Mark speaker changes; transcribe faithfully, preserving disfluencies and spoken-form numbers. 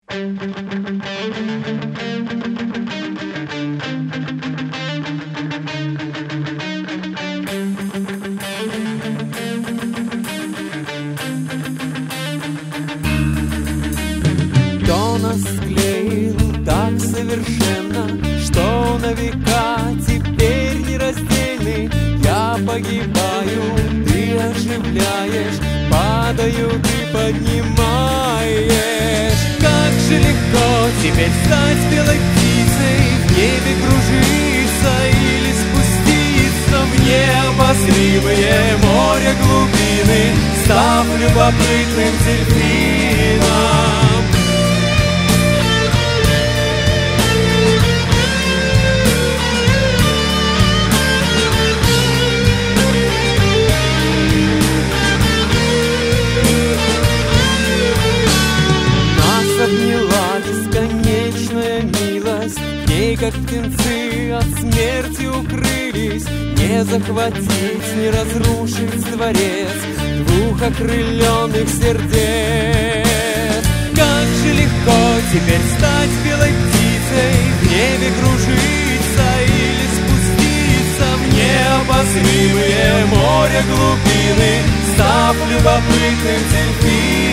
Speaker 1: Кто нас склеил так совершенно, что на века теперь нераздельны? Я погибаю, ты оживляешь, падаю, ты поднимаешь. Как же легко теперь стать белой птицей, в небе кружиться или спуститься в необозримые море глубины, став любопытным дельфином. Обняла бесконечная милость, в ней, как птенцы, от смерти укрылись. Не захватить, не разрушить дворец двух окрыленных сердец. Как же легко теперь стать белой птицей, в небе кружиться или спуститься в необозримые море глубины, став любопытным дельфином.